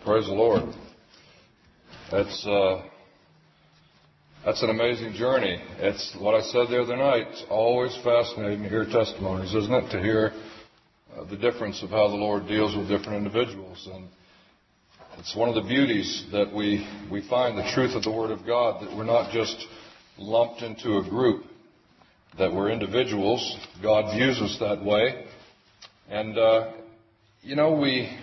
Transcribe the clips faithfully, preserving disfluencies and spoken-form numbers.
Praise the Lord. That's uh, that's an amazing journey. It's what I said the other night. It's always fascinating to hear testimonies, isn't it? To hear uh, the difference of how the Lord deals with different individuals. And it's one of the beauties that we, we find the truth of the Word of God, that we're not just lumped into a group, that we're individuals. God views us that way. And, uh, you know, we...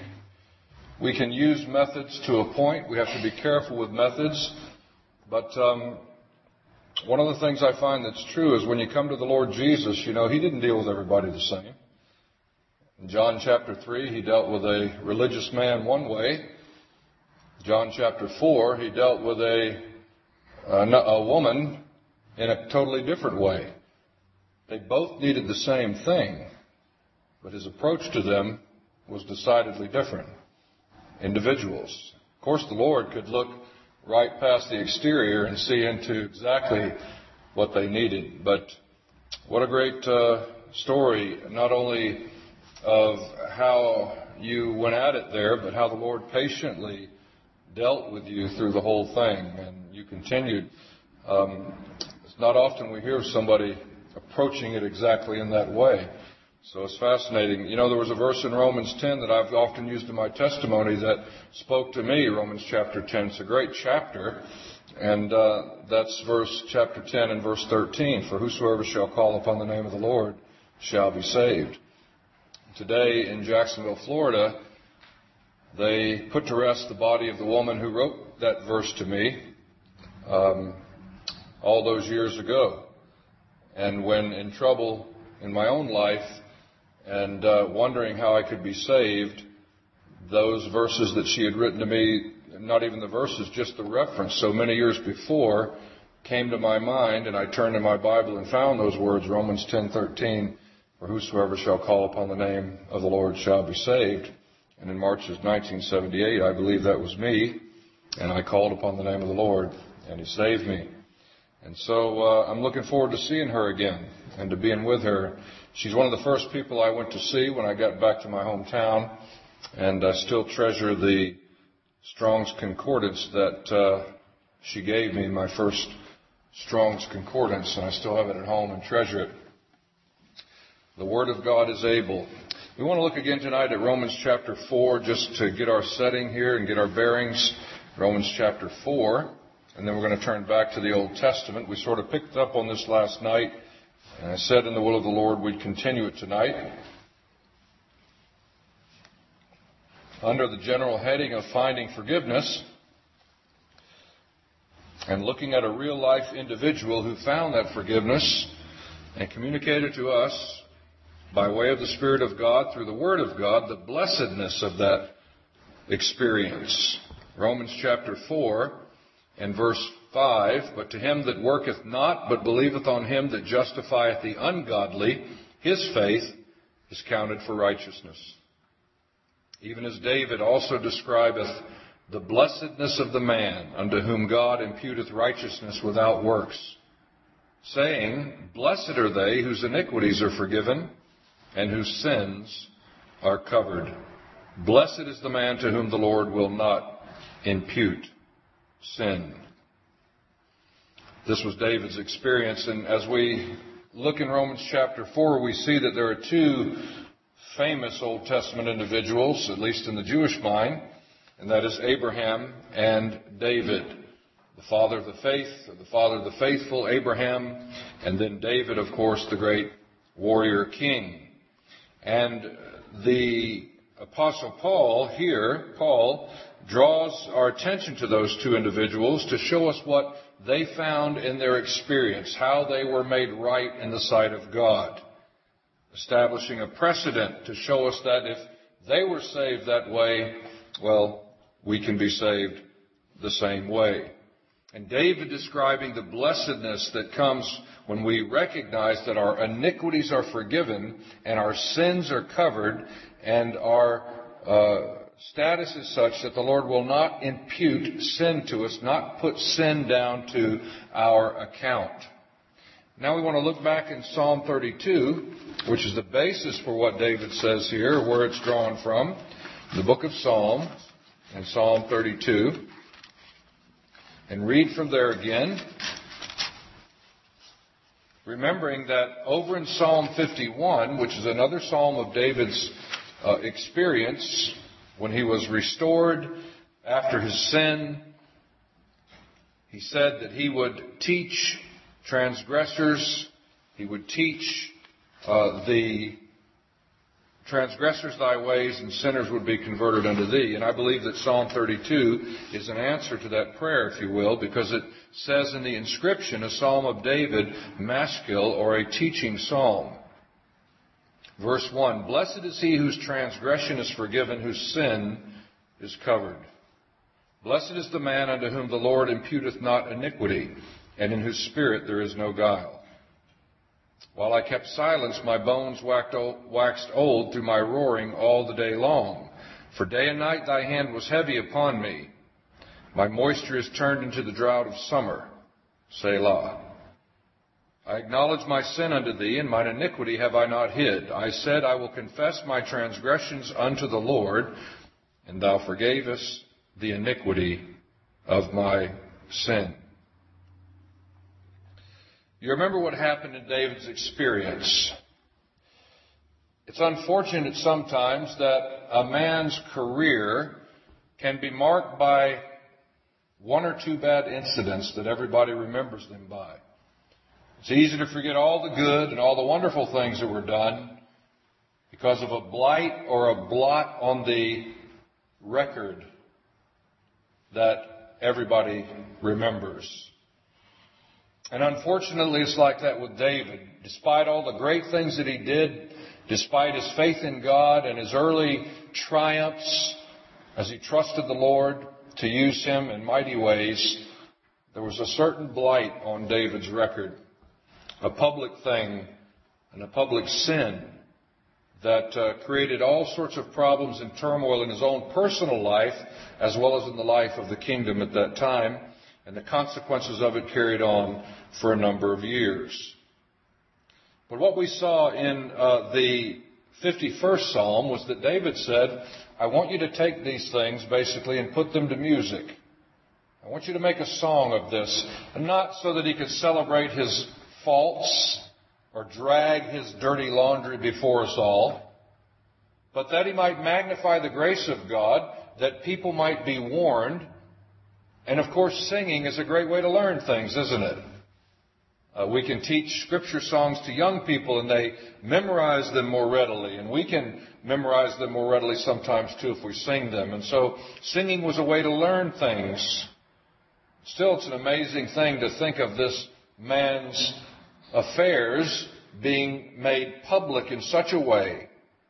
We can use methods to a point. We have to be careful with methods. But um, one of the things I find that's true is when you come to the Lord Jesus, you know, He didn't deal with everybody the same. In John chapter three, He dealt with a religious man one way. John chapter four, He dealt with a, a, a woman in a totally different way. They both needed the same thing, but His approach to them was decidedly different. Individuals. Of course, the Lord could look right past the exterior and see into exactly what they needed. But what a great uh, story, not only of how you went at it there, but how the Lord patiently dealt with you through the whole thing. And you continued. Um, it's not often we hear of somebody approaching it exactly in that way. So it's fascinating. You know, there was a verse in Romans ten that I've often used in my testimony that spoke to me, Romans chapter ten. It's a great chapter, and uh, that's verse chapter ten and verse thirteen. For whosoever shall call upon the name of the Lord shall be saved. Today in Jacksonville, Florida, they put to rest the body of the woman who wrote that verse to me um, all those years ago. And when in trouble in my own life, and uh, wondering how I could be saved, those verses that she had written to me, not even the verses, just the reference, so many years before, came to my mind, and I turned to my Bible and found those words, Romans ten thirteen, for whosoever shall call upon the name of the Lord shall be saved. And in March of nineteen seventy-eight, I believe that was me, and I called upon the name of the Lord, and He saved me. And so uh, I'm looking forward to seeing her again and to being with her. She's one of the first people I went to see when I got back to my hometown, and I still treasure the Strong's Concordance that uh, she gave me, my first Strong's Concordance, and I still have it at home and treasure it. The Word of God is able. We want to look again tonight at Romans chapter four, just to get our setting here and get our bearings. Romans chapter four. And then we're going to turn back to the Old Testament. We sort of picked up on this last night. And I said in the will of the Lord we'd continue it tonight. Under the general heading of finding forgiveness. And looking at a real life individual who found that forgiveness and communicated to us by way of the Spirit of God through the Word of God the blessedness of that experience. Romans chapter four. In verse five, but to him that worketh not, but believeth on him that justifieth the ungodly, his faith is counted for righteousness. Even as David also describeth the blessedness of the man unto whom God imputeth righteousness without works, saying, Blessed are they whose iniquities are forgiven and whose sins are covered. Blessed is the man to whom the Lord will not impute sin. This was David's experience, and as we look in Romans chapter four, we see that there are two famous Old Testament individuals, at least in the Jewish mind, and that is Abraham and David, the father of the faith, or the father of the faithful, Abraham, and then David, of course, the great warrior king. And the Apostle Paul here, Paul, draws our attention to those two individuals to show us what they found in their experience, how they were made right in the sight of God, establishing a precedent to show us that if they were saved that way, well, we can be saved the same way. And David describing the blessedness that comes when we recognize that our iniquities are forgiven and our sins are covered and our uh, status is such that the Lord will not impute sin to us, not put sin down to our account. Now we want to look back in Psalm thirty-two, which is the basis for what David says here, where it's drawn from, the book of Psalms. in Psalm thirty-two and read from there again, remembering that over in Psalm fifty-one, which is another psalm of David's uh, experience when he was restored after his sin, he said that he would teach transgressors, he would teach uh, the transgressors thy ways, and sinners would be converted unto thee. And I believe that Psalm thirty-two is an answer to that prayer, if you will, because it says in the inscription, a psalm of David, maskil, or a teaching psalm. Verse one, blessed is he whose transgression is forgiven, whose sin is covered. Blessed is the man unto whom the Lord imputeth not iniquity, and in whose spirit there is no guile. While I kept silence, my bones waxed old through my roaring all the day long. For day and night thy hand was heavy upon me. My moisture is turned into the drought of summer. Selah. I acknowledge my sin unto thee, and mine iniquity have I not hid. I said, I will confess my transgressions unto the Lord, and thou forgavest the iniquity of my sin. You remember what happened in David's experience. It's unfortunate sometimes that a man's career can be marked by one or two bad incidents that everybody remembers them by. It's easy to forget all the good and all the wonderful things that were done because of a blight or a blot on the record that everybody remembers. And unfortunately, it's like that with David. Despite all the great things that he did, despite his faith in God and his early triumphs as he trusted the Lord to use him in mighty ways, there was a certain blight on David's record, a public thing and a public sin that uh, created all sorts of problems and turmoil in his own personal life as well as in the life of the kingdom at that time. And the consequences of it carried on for a number of years. But what we saw in uh, the fifty-first Psalm was that David said, I want you to take these things basically and put them to music. I want you to make a song of this. And not so that he could celebrate his faults or drag his dirty laundry before us all, but that he might magnify the grace of God, that people might be warned. And of course, singing is a great way to learn things, isn't it? Uh, we can teach scripture songs to young people and they memorize them more readily. And we can memorize them more readily sometimes too if we sing them. And so singing was a way to learn things. Still, it's an amazing thing to think of this man's affairs being made public in such a way.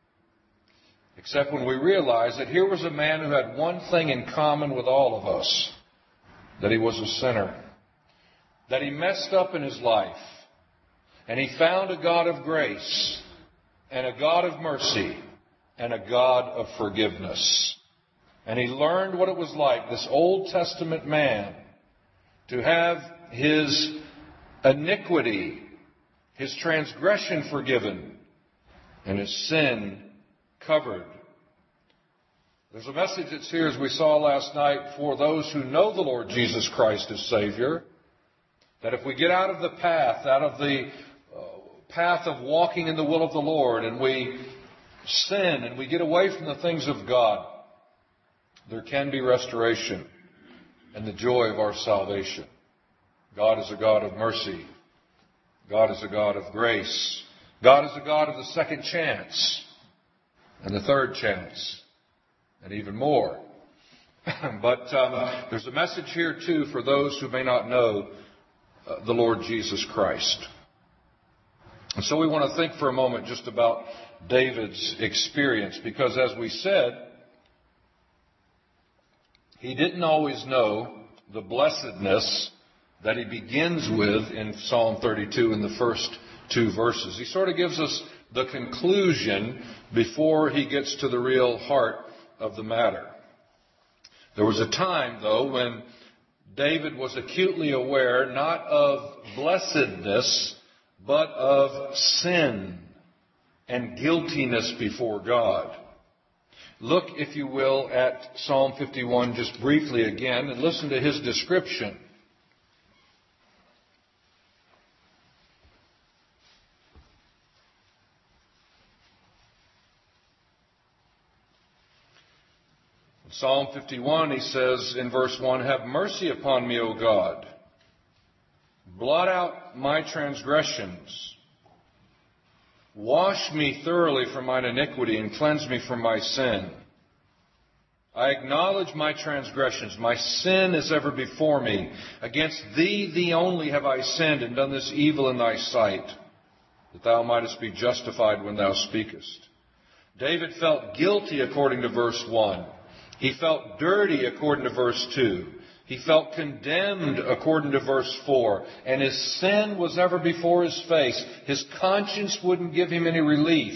Except when we realize that here was a man who had one thing in common with all of us. That he was a sinner, that he messed up in his life, and he found a God of grace, and a God of mercy, and a God of forgiveness. And he learned what it was like, this Old Testament man, to have his iniquity, his transgression forgiven, and his sin covered. There's a message that's here, as we saw last night, for those who know the Lord Jesus Christ as Savior, that if we get out of the path, out of the uh, path of walking in the will of the Lord, and we sin and we get away from the things of God, there can be restoration and the joy of our salvation. God is a God of mercy. God is a God of grace. God is a God of the second chance and the third chance. And even more. But um, there's a message here, too, for those who may not know uh, the Lord Jesus Christ. And so we want to think for a moment just about David's experience. Because as we said, he didn't always know the blessedness that he begins with in Psalm thirty-two in the first two verses. He sort of gives us the conclusion before he gets to the real heart of the matter. There was a time, though, when David was acutely aware not of blessedness, but of sin and guiltiness before God. Look, if you will, at Psalm fifty-one just briefly again and listen to his description. Psalm fifty-one, he says in verse one, "Have mercy upon me, O God. Blot out my transgressions. Wash me thoroughly from mine iniquity and cleanse me from my sin. I acknowledge my transgressions. My sin is ever before me. Against thee, thee only have I sinned and done this evil in thy sight, that thou mightest be justified when thou speakest." David felt guilty according to verse one. He felt dirty according to verse two. He felt condemned according to verse four. And his sin was ever before his face. His conscience wouldn't give him any relief.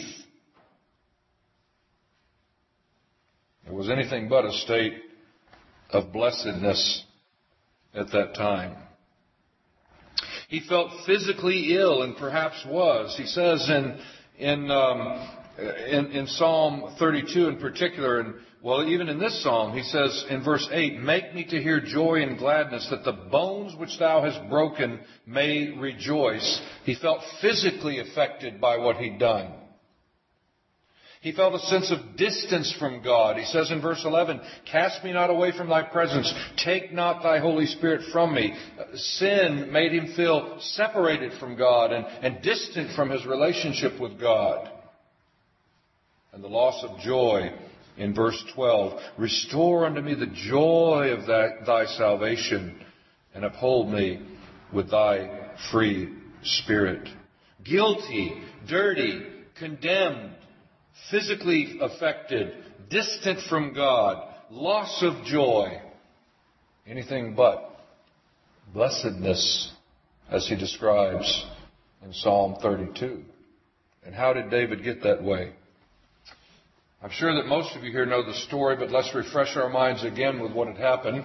It was anything but a state of blessedness at that time. He felt physically ill, and perhaps was. He says in in um, in, in Psalm thirty-two in particular, and well, even in this psalm, he says in verse eight, "Make me to hear joy and gladness, that the bones which thou hast broken may rejoice." He felt physically affected by what he'd done. He felt a sense of distance from God. He says in verse eleven, "Cast me not away from thy presence. Take not thy Holy Spirit from me." Sin made him feel separated from God and, and distant from his relationship with God. And the loss of joy in verse twelve, "Restore unto me the joy of thy, thy salvation, and uphold me with thy free spirit." Guilty, dirty, condemned, physically affected, distant from God, loss of joy. Anything but blessedness, as he describes in Psalm thirty-two. And how did David get that way? I'm sure that most of you here know the story, but let's refresh our minds again with what had happened.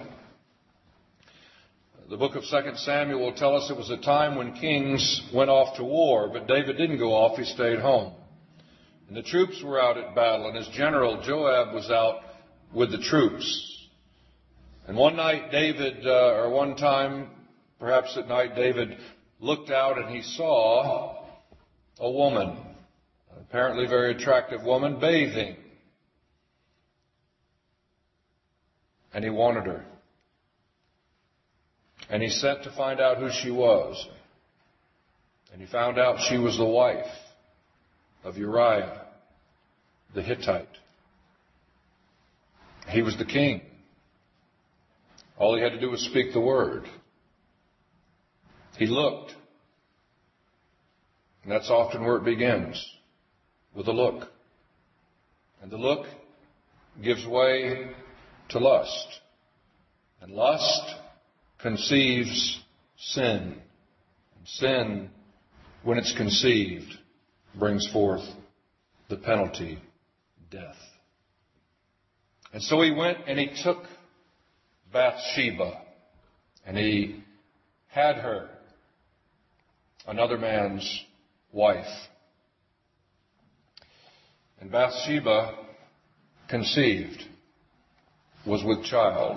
The book of Second Samuel will tell us it was a time when kings went off to war, but David didn't go off, he stayed home. And the troops were out at battle, and his general Joab was out with the troops. And one night David, uh, or one time, perhaps at night, David looked out and he saw a woman, an apparently very attractive woman, bathing. And he wanted her. And he sent to find out who she was. And he found out she was the wife of Uriah, the Hittite. He was the king. All he had to do was speak the word. He looked. And that's often where it begins, with a look. And the look gives way to lust. And lust conceives sin. And sin, when it's conceived, brings forth the penalty, death. And so he went and he took Bathsheba and he had her, another man's wife. And Bathsheba conceived, was with child.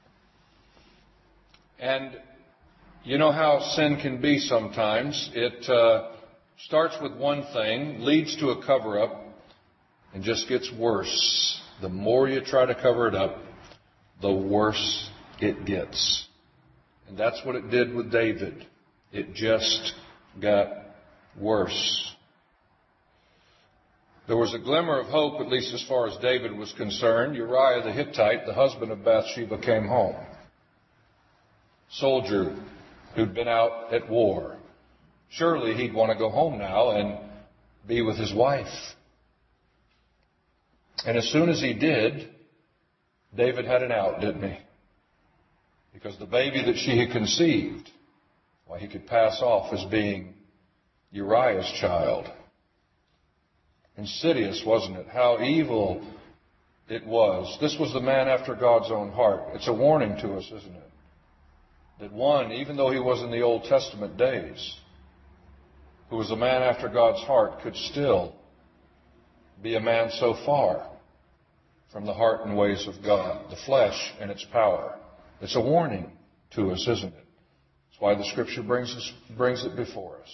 And you know how sin can be sometimes. It uh, starts with one thing, leads to a cover-up, and just gets worse. The more you try to cover it up, the worse it gets. And that's what it did with David. It just got worse. There was a glimmer of hope, at least as far as David was concerned. Uriah the Hittite, the husband of Bathsheba, came home. Soldier who'd been out at war. Surely he'd want to go home now and be with his wife. And as soon as he did, David had an out, didn't he? Because the baby that she had conceived, why, he could pass off as being Uriah's child. Insidious, wasn't it? How evil it was. This was the man after God's own heart. It's a warning to us, isn't it? That one, even though he was in the Old Testament days, who was a man after God's heart, could still be a man so far from the heart and ways of God, the flesh and its power. It's a warning to us, isn't it? That's why the Scripture brings us, brings it before us.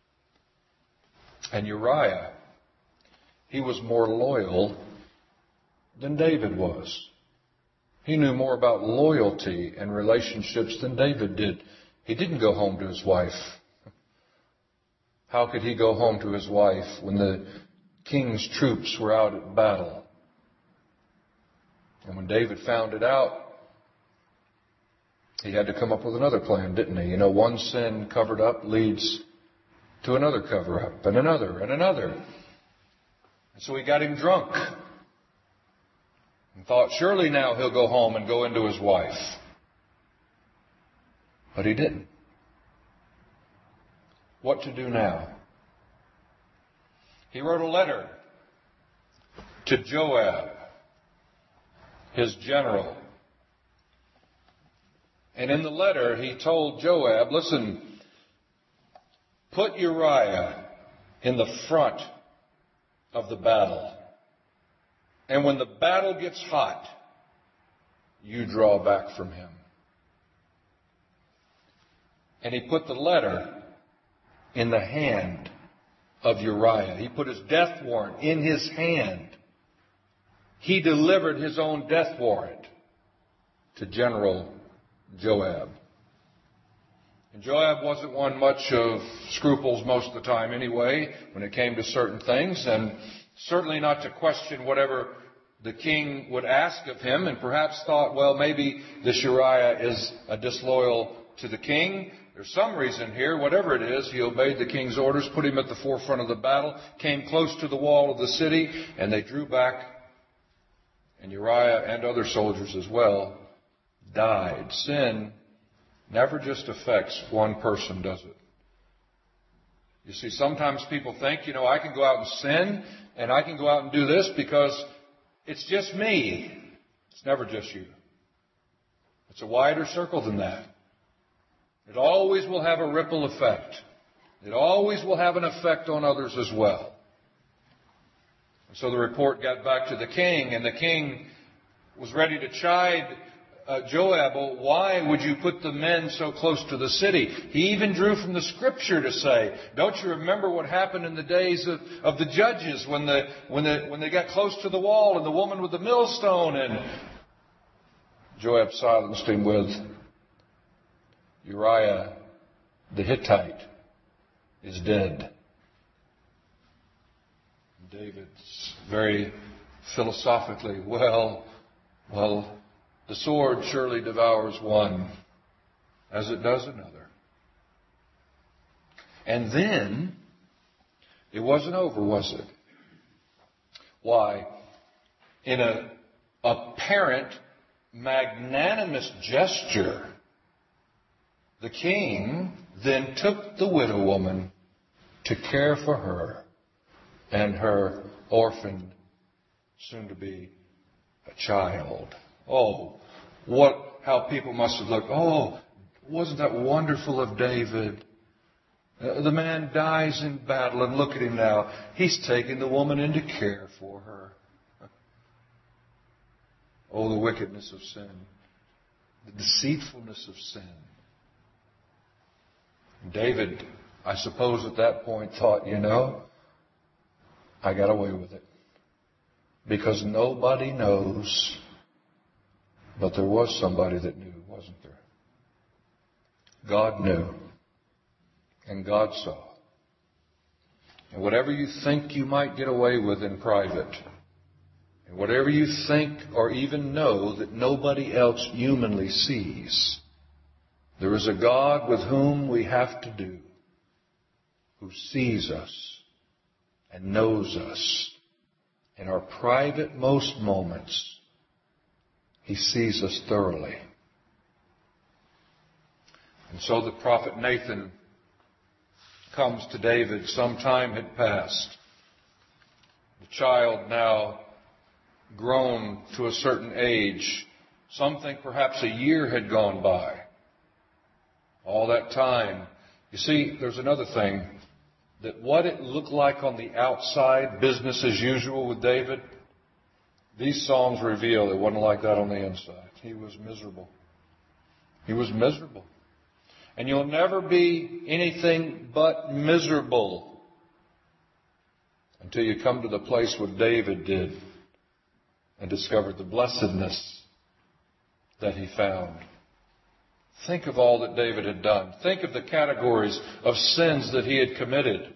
And Uriah, he was more loyal than David was. He knew more about loyalty and relationships than David did. He didn't go home to his wife. How could he go home to his wife when the king's troops were out at battle? And when David found it out, he had to come up with another plan, didn't he? You know, one sin covered up leads to another cover-up, and another, and another. And so he got him drunk and thought, surely now he'll go home and go into his wife. But he didn't. What to do now? He wrote a letter to Joab, his general. And in the letter, he told Joab, listen, put Uriah in the front of the battle. And when the battle gets hot, you draw back from him. And he put the letter in the hand of Uriah. He put his death warrant in his hand. He delivered his own death warrant to General Joab. And Joab wasn't one much of scruples most of the time anyway, when it came to certain things, and certainly not to question whatever the king would ask of him, and perhaps thought, well, maybe this Uriah is a disloyal to the king. There's some reason here. Whatever it is, he obeyed the king's orders, put him at the forefront of the battle, came close to the wall of the city, and they drew back. And Uriah and other soldiers as well died. Sin never just affects one person, does it? You see, sometimes people think, you know, I can go out and sin, and I can go out and do this because it's just me. It's never just you. It's a wider circle than that. It always will have a ripple effect. It always will have an effect on others as well. And so the report got back to the king, and the king was ready to chide uh, Joab. Well, why would you put the men so close to the city? He even drew from the Scripture to say, don't you remember what happened in the days of, of the judges when the when the when they got close to the wall and the woman with the millstone? And Joab silenced him with, Uriah the Hittite is dead. David's very philosophically, well, well, the sword surely devours one as it does another. And then it wasn't over, was it? Why? In a apparent magnanimous gesture, the king then took the widow woman to care for her and her orphaned, soon-to-be, a child. Oh, what, how people must have looked. Oh, wasn't that wonderful of David? Uh, the man dies in battle, and look at him now. He's taking the woman in to care for her. Oh, the wickedness of sin. The deceitfulness of sin. David, I suppose at that point thought, you know, I got away with it. Because nobody knows. But there was somebody that knew, wasn't there? God knew. And God saw. And whatever you think you might get away with in private, and whatever you think or even know that nobody else humanly sees, there is a God with whom we have to do, who sees us and knows us. In our private most moments, He sees us thoroughly. And so the prophet Nathan comes to David. Some time had passed. The child now grown to a certain age. Some think perhaps a year had gone by. All that time. You see, there's another thing. That what it looked like on the outside, business as usual with David, These Psalms reveal it wasn't like that on the inside. He was miserable. He was miserable. And you'll never be anything but miserable until you come to the place what David did and discovered the blessedness that he found. Think of all that David had done. Think of the categories of sins that he had committed.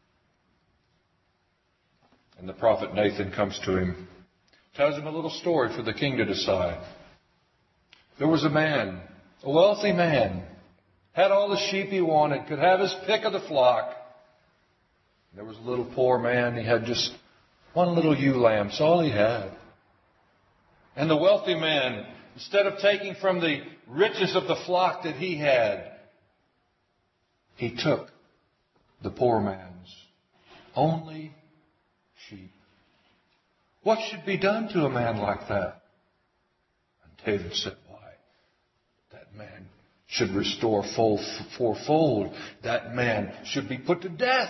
And the prophet Nathan comes to him, tells him a little story for the king to decide. There was a man, a wealthy man, had all the sheep he wanted, could have his pick of the flock. There was a little poor man, he had just one little ewe lamb, that's all he had. And the wealthy man, instead of taking from the riches of the flock that he had, he took the poor man's only sheep. What should be done to a man like that? And David said, why? That man should restore full fourfold. That man should be put to death.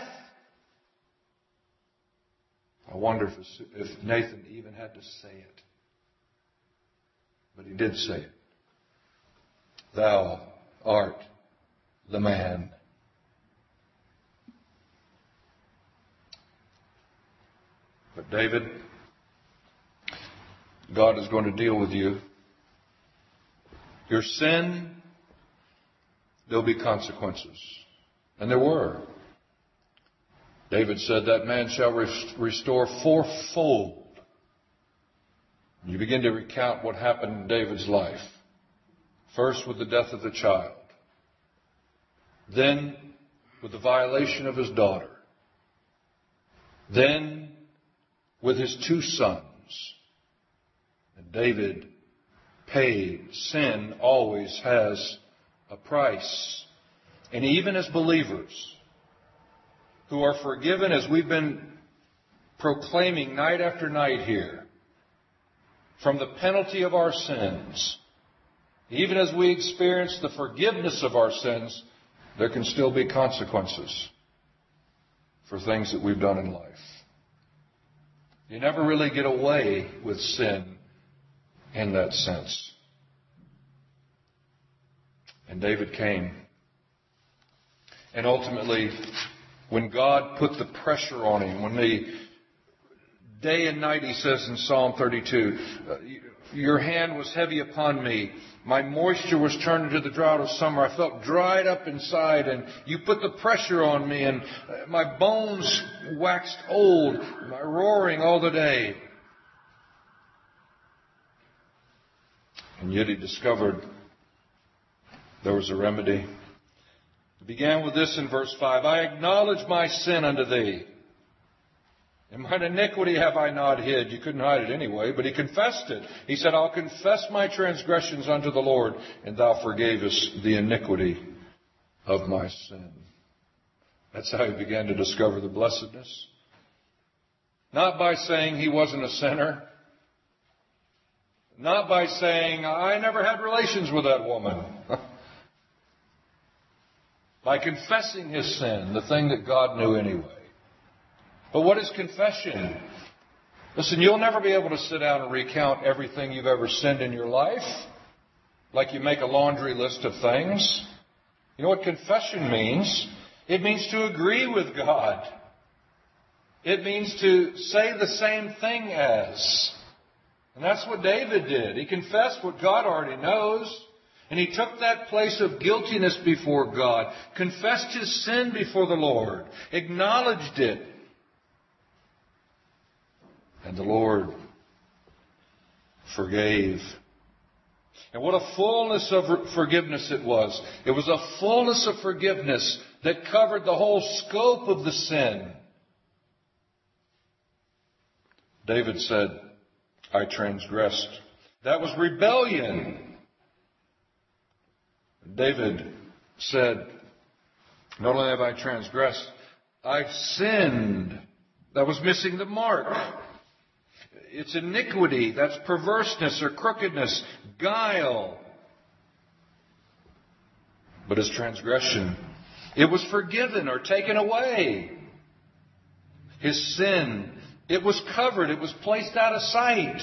I wonder if, if Nathan even had to say it. But he did say it. Thou art the man. But David, God is going to deal with you. Your sin, there'll be consequences. And there were. David said that man shall restore fourfold. You begin to recount what happened in David's life. First with the death of the child. Then with the violation of his daughter. Then with his two sons. And David paid. Sin always has a price. And even as believers who are forgiven, as we've been proclaiming night after night here, from the penalty of our sins, even as we experience the forgiveness of our sins, there can still be consequences for things that we've done in life. You never really get away with sin in that sense. And David came. And ultimately, when God put the pressure on him, when the day and night, he says in Psalm thirty-two, your hand was heavy upon me. My moisture was turned into the drought of summer. I felt dried up inside, and you put the pressure on me, and my bones waxed old, my roaring all the day. And yet he discovered there was a remedy. It began with this in verse five. I acknowledge my sin unto thee. And mine iniquity have I not hid. You couldn't hide it anyway, but he confessed it. He said, I'll confess my transgressions unto the Lord, and thou forgavest the iniquity of my sin. That's how he began to discover the blessedness. Not by saying he wasn't a sinner. Not by saying, I never had relations with that woman. By confessing his sin, the thing that God knew anyway. But what is confession? Listen, you'll never be able to sit down and recount everything you've ever sinned in your life, like you make a laundry list of things. You know what confession means? It means to agree with God. It means to say the same thing as. And that's what David did. He confessed what God already knows. And he took that place of guiltiness before God, confessed his sin before the Lord, acknowledged it. And the Lord forgave. And what a fullness of forgiveness it was. It was a fullness of forgiveness that covered the whole scope of the sin. David said, I transgressed. That was rebellion. David said, not only have I transgressed, I've sinned. That was missing the mark. It's iniquity. That's perverseness or crookedness, guile. But his transgression, it was forgiven or taken away. His sin, It was covered. It was placed out of sight.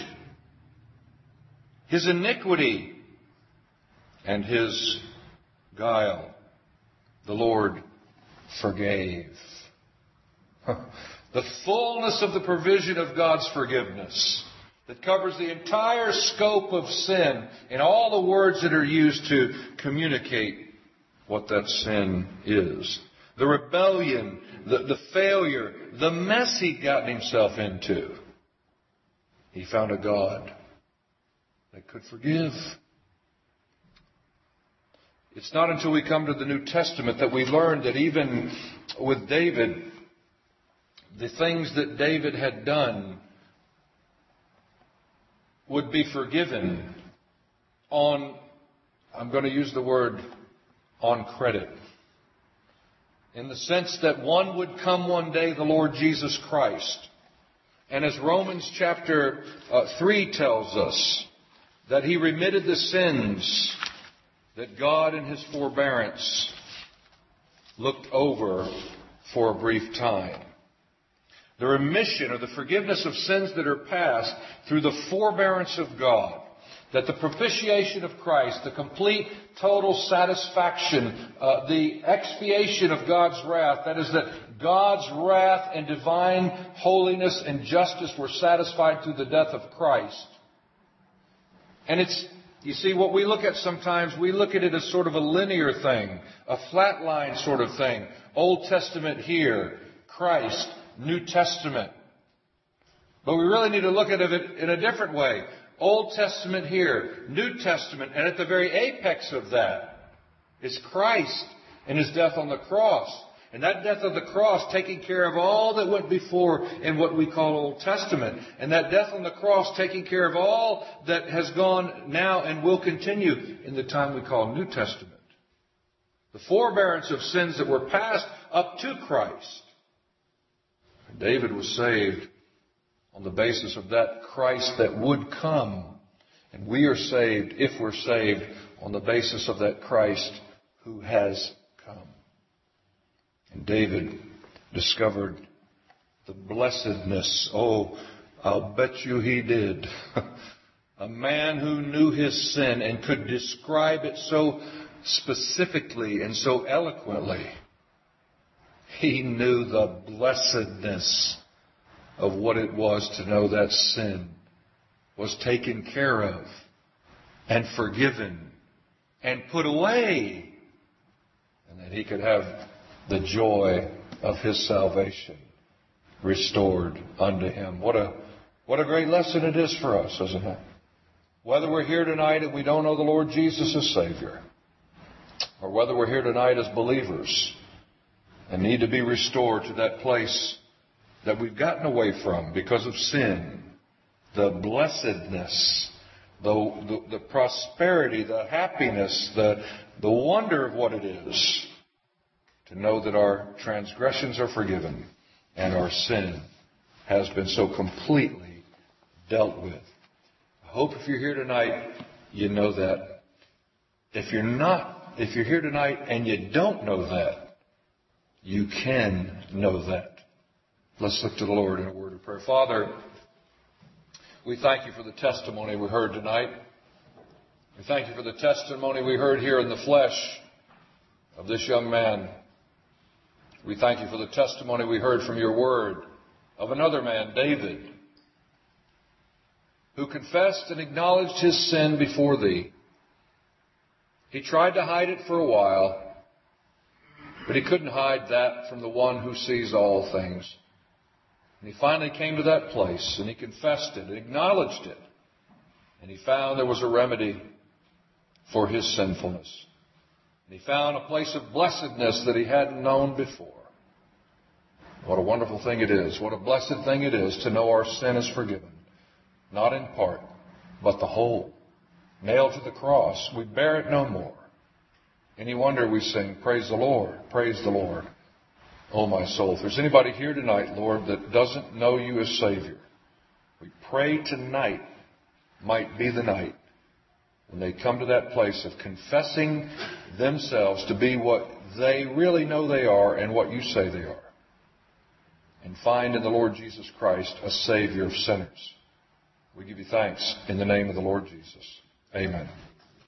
His iniquity and his guile, the Lord forgave. The fullness of the provision of God's forgiveness that covers the entire scope of sin and all the words that are used to communicate what that sin is. The rebellion, the, the failure, the mess he'd gotten himself into. He found a God that could forgive. It's not until we come to the New Testament that we learn that even with David, the things that David had done would be forgiven on, I'm going to use the word, on credit. In the sense that one would come one day, the Lord Jesus Christ. And as Romans chapter uh, three tells us, that He remitted the sins that God in His forbearance looked over for a brief time. The remission or the forgiveness of sins that are past through the forbearance of God. That the propitiation of Christ, the complete, total satisfaction, uh, the expiation of God's wrath, that is that God's wrath and divine holiness and justice were satisfied through the death of Christ. And it's, you see, what we look at sometimes, we look at it as sort of a linear thing, a flat line sort of thing. Old Testament here, Christ, New Testament. But we really need to look at it in a different way. Old Testament here, New Testament, and at the very apex of that is Christ and His death on the cross. And that death on the cross taking care of all that went before in what we call Old Testament. And that death on the cross taking care of all that has gone now and will continue in the time we call New Testament. The forbearance of sins that were passed up to Christ. David was saved on the basis of that Christ that would come. And we are saved, if we're saved, on the basis of that Christ who has come. And David discovered the blessedness. Oh, I'll bet you he did. A man who knew his sin and could describe it so specifically and so eloquently. He knew the blessedness of what it was to know that sin was taken care of and forgiven and put away. And that he could have the joy of his salvation restored unto him. What a, what a great lesson it is for us, isn't it? Whether we're here tonight and we don't know the Lord Jesus as Savior, or whether we're here tonight as believers and need to be restored to that place that we've gotten away from because of sin, the blessedness, the, the, the prosperity, the happiness, the, the wonder of what it is to know that our transgressions are forgiven and our sin has been so completely dealt with. I hope if you're here tonight, you know that. If you're not, if you're here tonight and you don't know that, you can know that. Let's look to the Lord in a word of prayer. Father, we thank you for the testimony we heard tonight. We thank you for the testimony we heard here in the flesh of this young man. We thank you for the testimony we heard from your word of another man, David, who confessed and acknowledged his sin before thee. He tried to hide it for a while, but he couldn't hide that from the one who sees all things. And he finally came to that place, and he confessed it, and acknowledged it. And he found there was a remedy for his sinfulness. And he found a place of blessedness that he hadn't known before. What a wonderful thing it is. What a blessed thing it is to know our sin is forgiven. Not in part, but the whole. Nailed to the cross. We bear it no more. Any wonder we sing, praise the Lord, praise the Lord. Oh, my soul. If there's anybody here tonight, Lord, that doesn't know you as Savior, we pray tonight might be the night when they come to that place of confessing themselves to be what they really know they are and what you say they are. and find in the Lord Jesus Christ a Savior of sinners. We give you thanks in the name of the Lord Jesus. Amen.